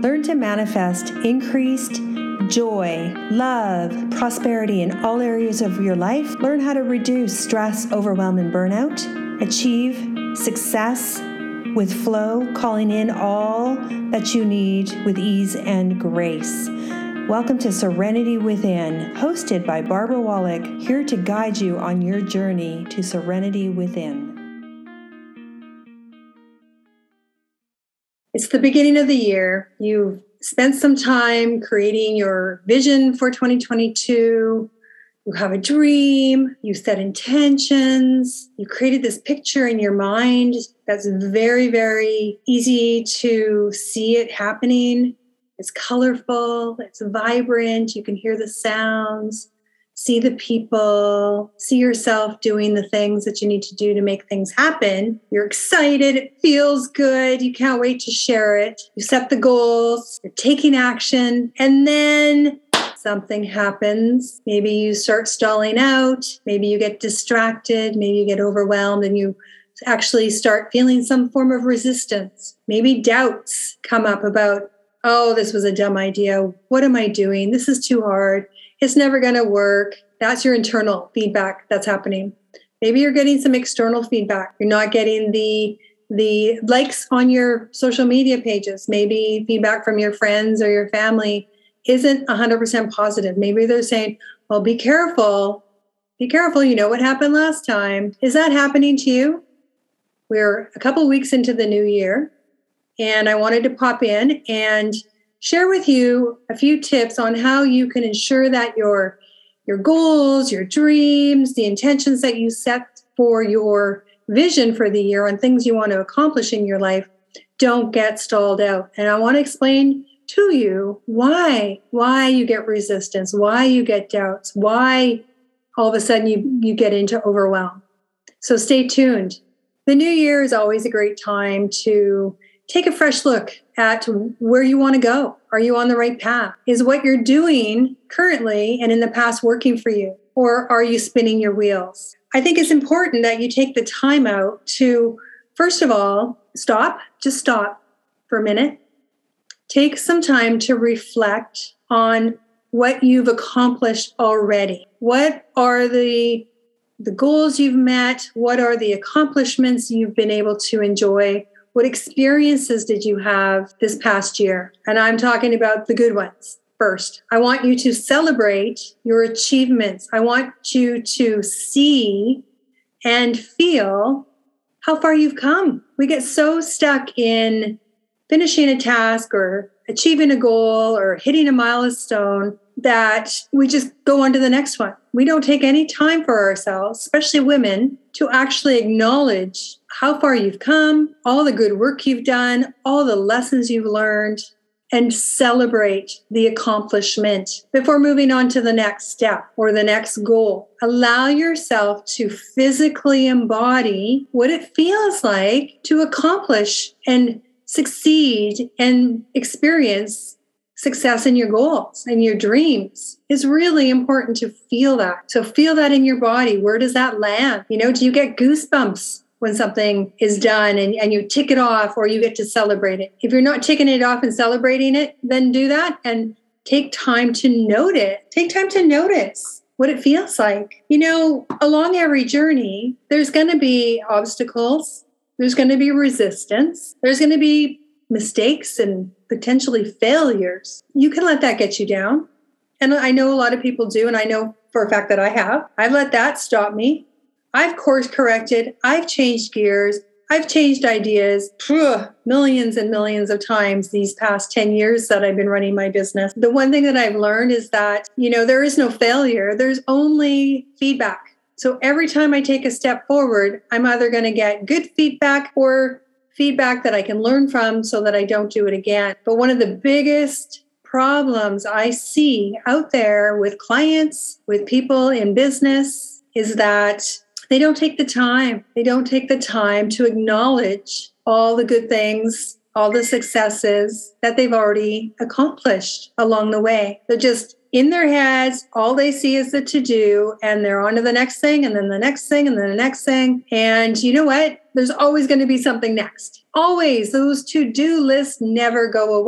Learn to manifest increased joy, love, prosperity in all areas of your life. Learn how to reduce stress, overwhelm, and burnout. Achieve success with flow, calling in all that you need with ease and grace. Welcome to Serenity Within, hosted by Barbara Wallach, here to guide you on your journey to serenity within. It's the beginning of the year. You've spent some time creating your vision for 2022. You have a dream. You set intentions. You created this picture in your mind that's very, very easy to see it happening. It's colorful. It's vibrant. You can hear the sounds, see the people, see yourself doing the things that you need to do to make things happen. You're excited. It feels good. You can't wait to share it. You set the goals. You're taking action. And then something happens. Maybe you start stalling out. Maybe you get distracted. Maybe you get overwhelmed and you actually start feeling some form of resistance. Maybe doubts come up about, oh, this was a dumb idea. What am I doing? This is too hard. It's never going to work. That's your internal feedback that's happening. Maybe you're getting some external feedback. You're not getting the likes on your social media pages. Maybe feedback from your friends or your family isn't 100% positive. Maybe they're saying, well, be careful. Be careful. You know what happened last time. Is that happening to you? We're a couple weeks into the new year, and I wanted to pop in and share with you a few tips on how you can ensure that your goals, your dreams, the intentions that you set for your vision for the year and things you want to accomplish in your life don't get stalled out. And I want to explain to you why you get resistance, why you get doubts, why all of a sudden you get into overwhelm. So stay tuned. The new year is always a great time to take a fresh look at where you want to go. Are you on the right path? Is what you're doing currently and in the past working for you? Or are you spinning your wheels? I think it's important that you take the time out to, first of all, just stop for a minute. Take some time to reflect on what you've accomplished already. What are the goals you've met? What are the accomplishments you've been able to enjoy? What experiences did you have this past year? And I'm talking about the good ones first. I want you to celebrate your achievements. I want you to see and feel how far you've come. We get so stuck in finishing a task or achieving a goal or hitting a milestone that we just go on to the next one. We don't take any time for ourselves, especially women, to actually acknowledge how far you've come, all the good work you've done, all the lessons you've learned, and celebrate the accomplishment before moving on to the next step or the next goal. Allow yourself to physically embody what it feels like to accomplish and succeed and experience success in your goals and your dreams. Is really important to feel that. So feel that in your body. Where does that land? Do you get goosebumps when something is done and you tick it off or you get to celebrate it? If you're not ticking it off and celebrating it, then do that and take time to note it. Take time to notice what it feels like. Along every journey, there's going to be obstacles. There's going to be resistance. There's going to be mistakes and potentially failures. You can let that get you down. And I know a lot of people do, and I know for a fact that I have. I've let that stop me. I've course corrected. I've changed gears. I've changed ideas millions and millions of times these past 10 years that I've been running my business. The one thing that I've learned is that, there is no failure. There's only feedback. So every time I take a step forward, I'm either going to get good feedback or feedback that I can learn from so that I don't do it again. But one of the biggest problems I see out there with clients, with people in business, is that they don't take the time. They don't take the time to acknowledge all the good things, all the successes that they've already accomplished along the way. They're just in their heads, all they see is the to-do, and they're on to the next thing, and then the next thing, and then the next thing. And you know what? There's always going to be something next. Always. Those to-do lists never go away.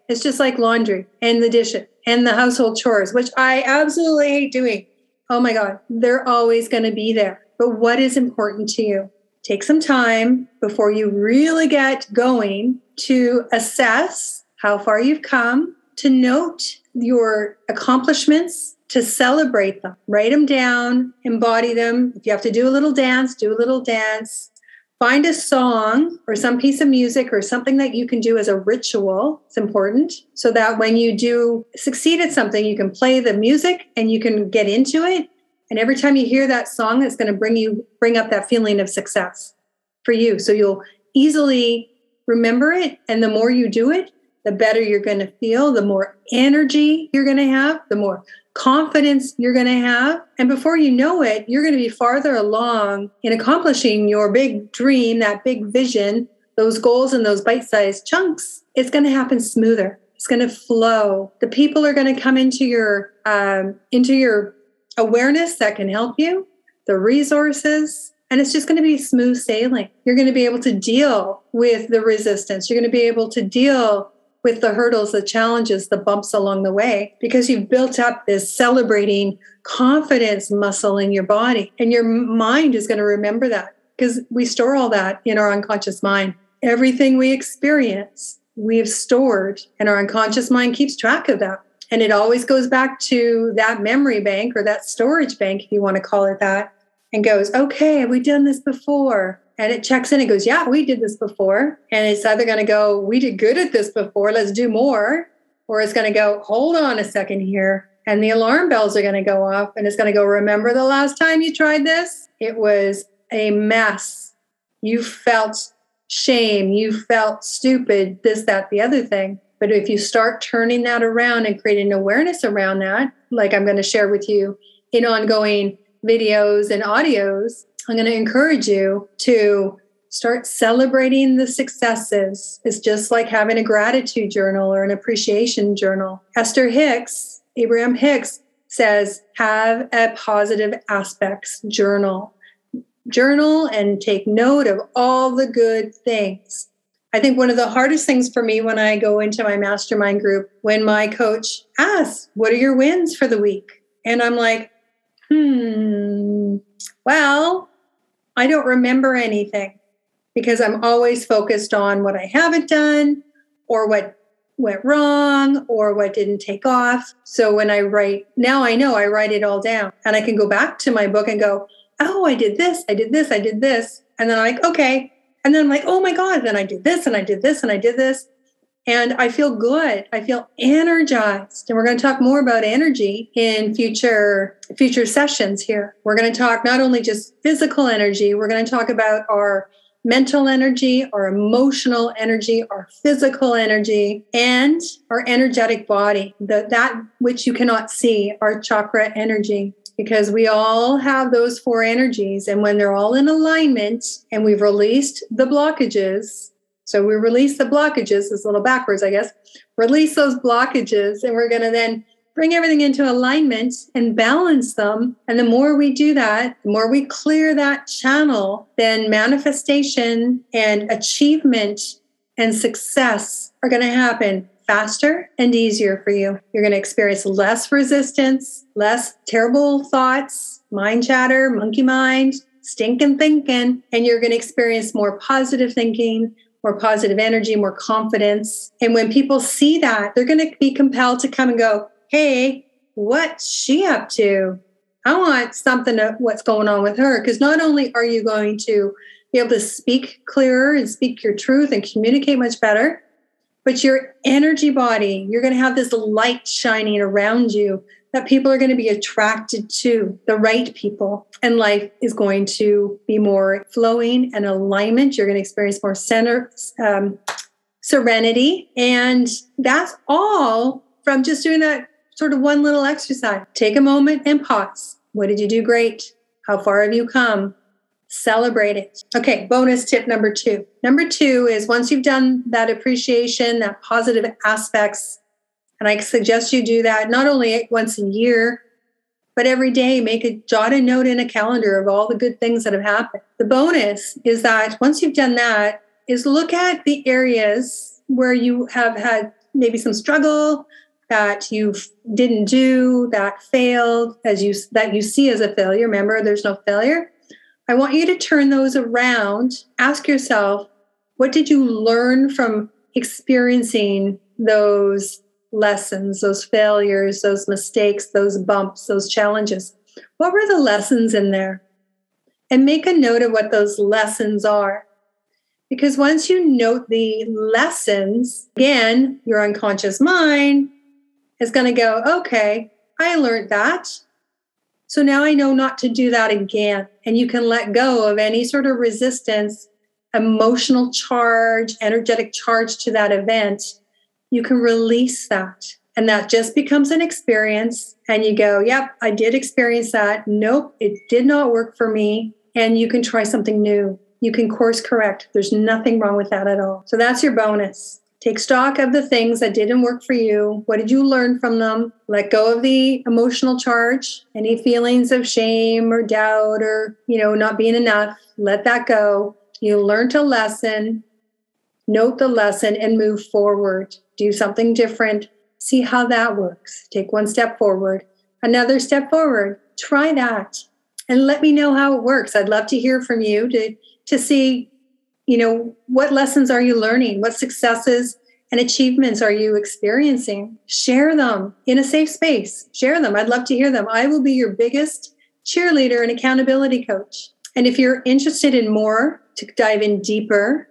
It's just like laundry and the dishes and the household chores, which I absolutely hate doing. Oh my God, they're always going to be there. But what is important to you? Take some time before you really get going to assess how far you've come, to note your accomplishments, to celebrate them, write them down, embody them. If you have to do a little dance, do a little dance. Find a song or some piece of music or something that you can do as a ritual. It's important so that when you do succeed at something, you can play the music and you can get into it. And every time you hear that song, it's going to bring up that feeling of success for you. So you'll easily remember it. And the more you do it, the better you're going to feel, the more energy you're going to have, the more confidence you're going to have. And before you know it, you're going to be farther along in accomplishing your big dream, that big vision, those goals and those bite-sized chunks. It's going to happen smoother. It's going to flow. The people are going to come into your awareness that can help you, the resources, and it's just going to be smooth sailing. You're going to be able to deal with the resistance. You're going to be able to deal with the hurdles, the challenges, the bumps along the way, because you've built up this celebrating confidence muscle in your body. And your mind is going to remember that because we store all that in our unconscious mind. Everything we experience, we've stored, and our unconscious mind keeps track of that. And it always goes back to that memory bank or that storage bank, if you want to call it that, and goes, okay, have we done this before? And it checks in and goes, yeah, we did this before. And it's either going to go, we did good at this before, let's do more. Or it's going to go, hold on a second here. And the alarm bells are going to go off. And it's going to go, remember the last time you tried this? It was a mess. You felt shame. You felt stupid, this, that, the other thing. But if you start turning that around and creating awareness around that, like I'm going to share with you in ongoing videos and audios, I'm going to encourage you to start celebrating the successes. It's just like having a gratitude journal or an appreciation journal. Abraham Hicks says, have a positive aspects journal. Journal and take note of all the good things. I think one of the hardest things for me when I go into my mastermind group, when my coach asks, what are your wins for the week? And I'm like, well, I don't remember anything because I'm always focused on what I haven't done or what went wrong or what didn't take off. So when I write, now I know I write it all down and I can go back to my book and go, oh, I did this, I did this, I did this. And then I'm like, okay. And then I'm like, oh my God, then I did this and I did this and I did this. And I feel good. I feel energized. And we're going to talk more about energy in future sessions here. We're going to talk not only just physical energy, we're going to talk about our mental energy, our emotional energy, our physical energy, and our energetic body, that which you cannot see, our chakra energy. Because we all have those four energies. And when they're all in alignment and we've released the blockages, so we release the blockages, it's a little backwards, I guess, release those blockages, and we're going to then bring everything into alignment and balance them. And the more we do that, the more we clear that channel, then manifestation and achievement and success are going to happen faster and easier for you. You're going to experience less resistance, less terrible thoughts, mind chatter, monkey mind, stinking thinking, and you're going to experience more positive thinking, more positive energy, more confidence. And when people see that, they're going to be compelled to come and go, hey, what's she up to? I want something of what's going on with her. Because not only are you going to be able to speak clearer and speak your truth and communicate much better, but your energy body, you're going to have this light shining around you that people are going to be attracted to, the right people. And life is going to be more flowing and alignment. You're going to experience more serenity. And that's all from just doing that sort of one little exercise. Take a moment and pause. What did you do great? How far have you come? Celebrate it. Okay, bonus tip number 2. Number 2 is once you've done that appreciation, that positive aspects, and I suggest you do that not only once a year, but every day, jot a note in a calendar of all the good things that have happened. The bonus is that once you've done that, is look at the areas where you have had maybe some struggle that you didn't do, that failed, that you see as a failure. Remember, there's no failure. I want you to turn those around. Ask yourself, what did you learn from experiencing those lessons, those failures, those mistakes, those bumps, those challenges? What were the lessons in there? And make a note of what those lessons are. Because once you note the lessons, again, your unconscious mind is going to go, okay, I learned that. So now I know not to do that again. And you can let go of any sort of resistance, emotional charge, energetic charge to that event. You can release that. And that just becomes an experience. And you go, yep, I did experience that. Nope, it did not work for me. And you can try something new. You can course correct. There's nothing wrong with that at all. So that's your bonus. Take stock of the things that didn't work for you. What did you learn from them? Let go of the emotional charge, any feelings of shame or doubt or, not being enough. Let that go. You learned a lesson, note the lesson and move forward. Do something different. See how that works. Take one step forward, another step forward. Try that and let me know how it works. I'd love to hear from you to see, what lessons are you learning? What successes and achievements are you experiencing? Share them in a safe space. Share them. I'd love to hear them. I will be your biggest cheerleader and accountability coach. And if you're interested in more, to dive in deeper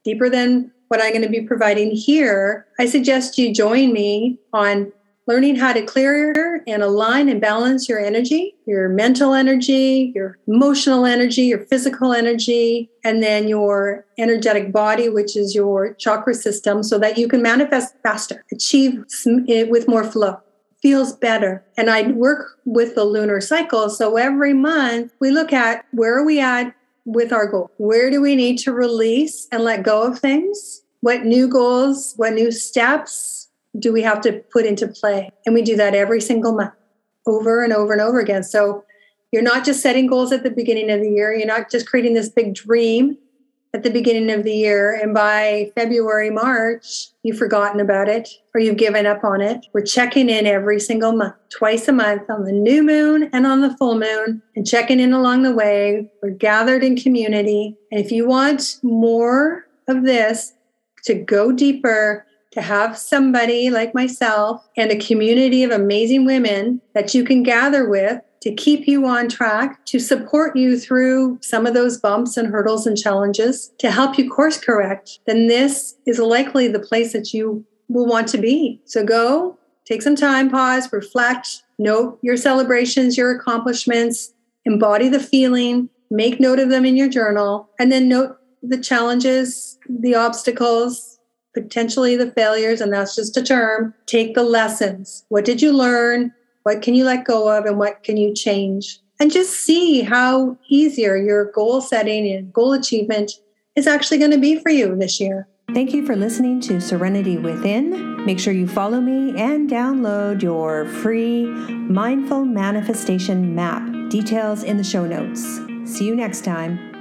than what I'm going to be providing here, I suggest you join me on learning how to clear and align and balance your energy, your mental energy, your emotional energy, your physical energy, and then your energetic body, which is your chakra system, so that you can manifest faster, achieve it with more flow, feels better. And I work with the lunar cycle. So every month we look at where are we at with our goal? Where do we need to release and let go of things? What new goals, what new steps do we have to put into play? And we do that every single month, over and over and over again. So you're not just setting goals at the beginning of the year. You're not just creating this big dream at the beginning of the year. And by February, March, you've forgotten about it or you've given up on it. We're checking in every single month, twice a month on the new moon and on the full moon, and checking in along the way. We're gathered in community. And if you want more of this, to go deeper, to have somebody like myself and a community of amazing women that you can gather with to keep you on track, to support you through some of those bumps and hurdles and challenges, to help you course correct, then this is likely the place that you will want to be. So go, take some time, pause, reflect, note your celebrations, your accomplishments, embody the feeling, make note of them in your journal, and then note the challenges, the obstacles, potentially the failures, and that's just a term. Take the lessons. What did you learn? What can you let go of and what can you change? And just see how easier your goal setting and goal achievement is actually going to be for you this year. Thank you for listening to Serenity Within. Make sure you follow me and download your free Mindful Manifestation Map. Details in the show notes. See you next time.